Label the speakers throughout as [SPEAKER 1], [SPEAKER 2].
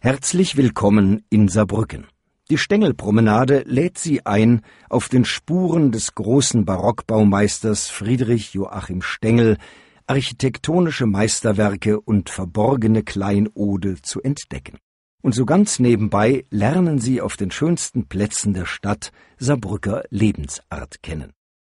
[SPEAKER 1] Herzlich willkommen in Saarbrücken. Die Stengelpromenade lädt Sie ein, auf den Spuren des großen Barockbaumeisters Friedrich Joachim Stengel architektonische Meisterwerke und verborgene Kleinode zu entdecken. Und so ganz nebenbei lernen Sie auf den schönsten Plätzen der Stadt Saarbrücker Lebensart kennen.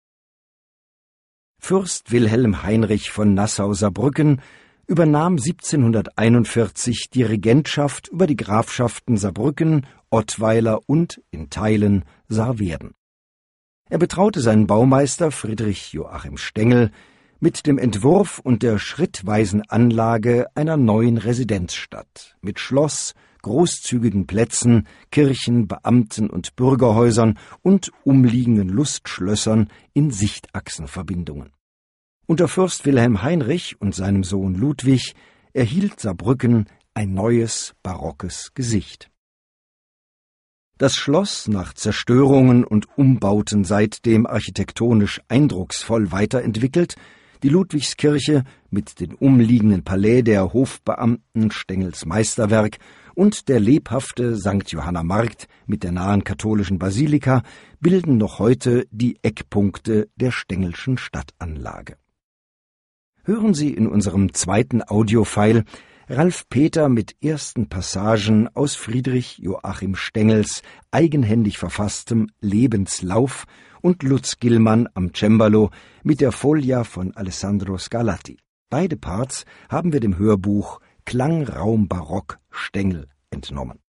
[SPEAKER 1] Fürst Wilhelm Heinrich von Nassau-Saarbrücken übernahm 1741 die Regentschaft über die Grafschaften Saarbrücken, Ottweiler und, in Teilen, Saarwerden. Er betraute seinen Baumeister Friedrich Joachim Stengel mit dem Entwurf und der schrittweisen Anlage einer neuen Residenzstadt mit Schloss, großzügigen Plätzen, Kirchen, Beamten- und Bürgerhäusern und umliegenden Lustschlössern in Sichtachsenverbindungen. Unter Fürst Wilhelm Heinrich und seinem Sohn Ludwig erhielt Saarbrücken ein neues, barockes Gesicht. Das Schloss, nach Zerstörungen und Umbauten seitdem architektonisch eindrucksvoll weiterentwickelt, die Ludwigskirche mit den umliegenden Palais der Hofbeamten Stengels Meisterwerk und der lebhafte St. Johanna Markt mit der nahen katholischen Basilika bilden noch heute die Eckpunkte der Stengelschen Stadtanlage. Hören Sie in unserem zweiten Audiofile Ralf Peter mit ersten Passagen aus Friedrich Joachim Stengels eigenhändig verfasstem Lebenslauf und Lutz Gillmann am Cembalo mit der Foglia von Alessandro Scarlatti. Beide Parts haben wir dem Hörbuch Klangraum Barock Stengel entnommen.